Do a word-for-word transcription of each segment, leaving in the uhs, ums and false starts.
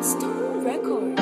Stone Records.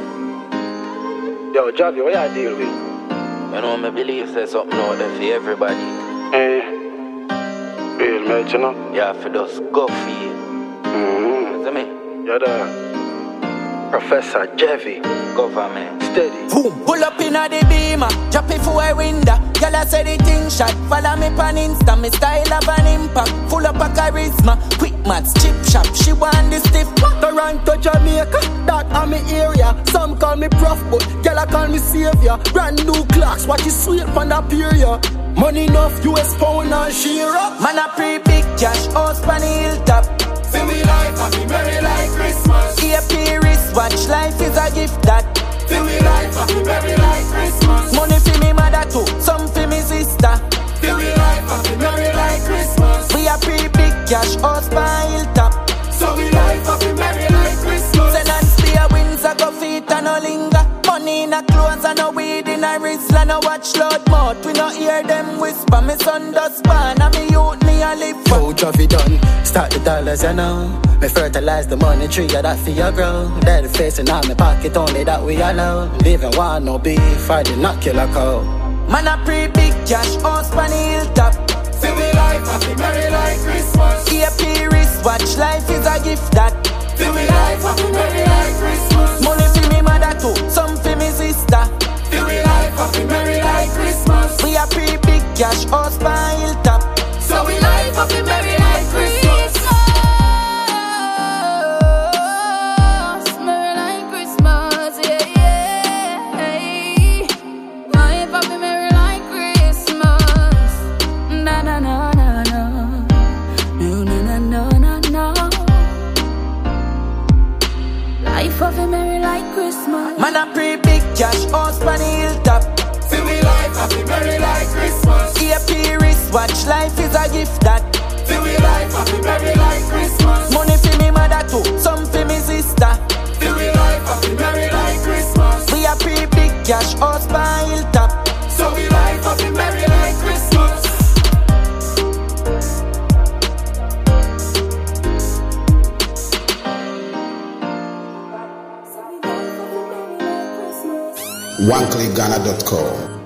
Yo, Javi, what you deal with? You know, I believe there's something out there for everybody. Eh? Real mate, you know? Yeah, for those go for you. Mm-hmm. See me? You're the Professor Javi. Government. Steady. Boom. Pull up in a the beamer, drop it for a window. Girl, I say the thing shot. Follow me on Insta, me style have an impact. Full up a charisma, quick mats, chip shop. She want the stiff. Toronto, Jamaica, that a me area. Some call me prof, but girl I call me savior. Brand new clocks, watch you sweet from that period. Money enough, U S pound and share up. Man a pre big cash, house pan the hilltop. Feel me life, happy merry like Christmas. E A P wristwatch, life is a gift that. Feel me life, happy merry like Christmas. Money for me mother too, some for me sister. Feel me life, happy merry like Christmas. We a pre big cash, house pan hilltop. So we life, happy merry like Christmas. Send and spear wings, I go feet and no linger. Money in a clothes and no weed in a wrist. And no watch loud mouth, we no hear them whisper. Me son does span, and me youth me a live for. Yo, Javi done, start the dollars, you know. Me fertilize the money tree, yeah, that for your grow. Daddy facing on me pocket, only that we allow. Living one, no beef, I did not kill a cow. Man a pre big cash, house pan the hilltop. Feel me life, happy merry like Christmas. E A P wristwatch, life is a gift that. Feel me life, happy merry like Christmas. Money for me mother too, some for me sister. Feel me life, happy merry like Christmas. We a pre big cash, house pan hilltop. So we life, happy merry like Christmas. Merry like Christmas, yeah, yeah. Life happy, merry like Christmas. Na na na na na. No na na na na na. Life happy, merry like Christmas. Man a pre big cash, house pan the hilltop. Feel me life, happy merry like Christmas. E A P wristwatch, life is a gift that. Feel me life, happy merry like Christmas. Money for me mother too, some for me sister. Feel me life, happy merry like Christmas. We a pre big cash, house pan hilltop. So we life, happy merry like Christmas. one click ghana dot com